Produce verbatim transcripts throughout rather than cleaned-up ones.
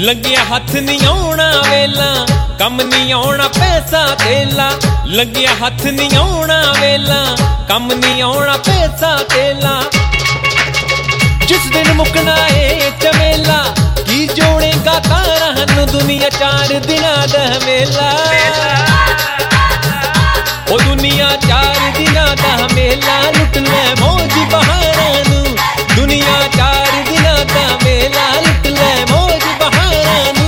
लग्या हथ नहीं आउणा वेला, कम नहीं आउणा पैसा तेला। लग्या हथ नहीं आउणा वेला, कम नहीं आउणा पैसा तेला। जिस दिन मुकना है चमेला, की जोड़ेगा तारा हनु दुनिया चार दिना दह मेला। ओ दुनिया चार दिना दह मेला, लुट ले मौज बहारानू। दुनिया चार दिना दह मेला, लुट ले मौज बहारानू।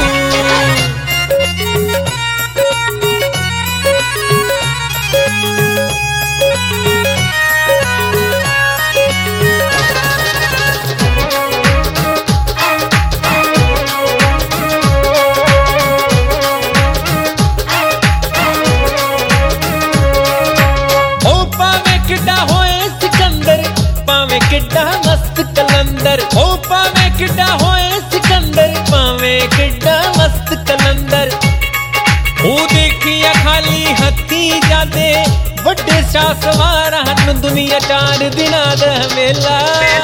किड्डा मस्त कलंदर, ओ पावे किड्डा होए सिकंदर, पावे किड्डा मस्त कलंदर। ओ देखिया खाली हथी जादे, बड़े शाह सवार हन दुनिया चार दिना दा मेला।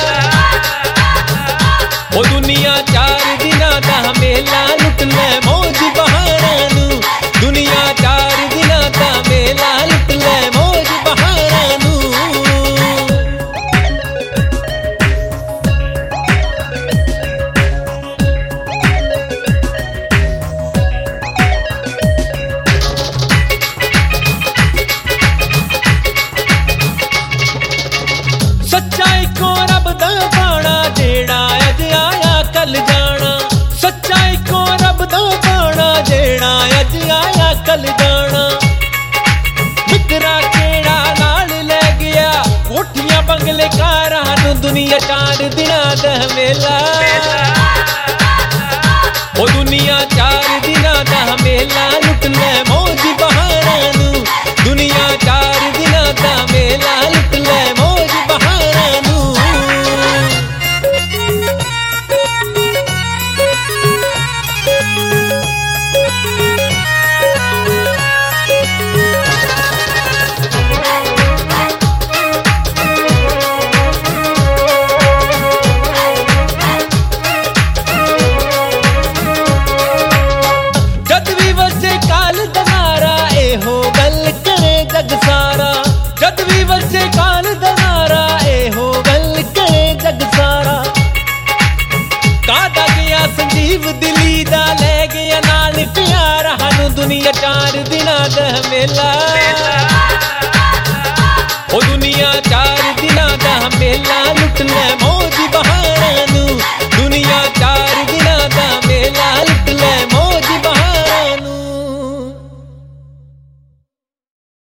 ओ दुनिया चार दिना दा मेला, लुट ले मौज बहारानू। दुनिया चार दिना दा मेला, लुट ले मौज बहारानू। सच्चाई को रब दा बाणा, जेड़ा अज आया कल जाना। सच्चाई को रब दा बाणा, जेड़ा अज आया कल जाना। मित्रा केड़ा नाल ले गया, कोठियां बंगले कारां नू दुनिया चार दिना दा मेला। ओ दुनिया चार दिना दा मेला, लुट ले मौज बहारानू। दुनिया चार दिना दा मेला, लुट ले मौज बहारानू। जद भी वजे काल दनारा, ए हो गल करे जग सारा। जद भी वजे काल दनारा, ए हो गल करे जग सारा। कादा गया संजीव दिली दा, ले गया नाल प्यारा हनु दुनिया चार दिना दा मेला।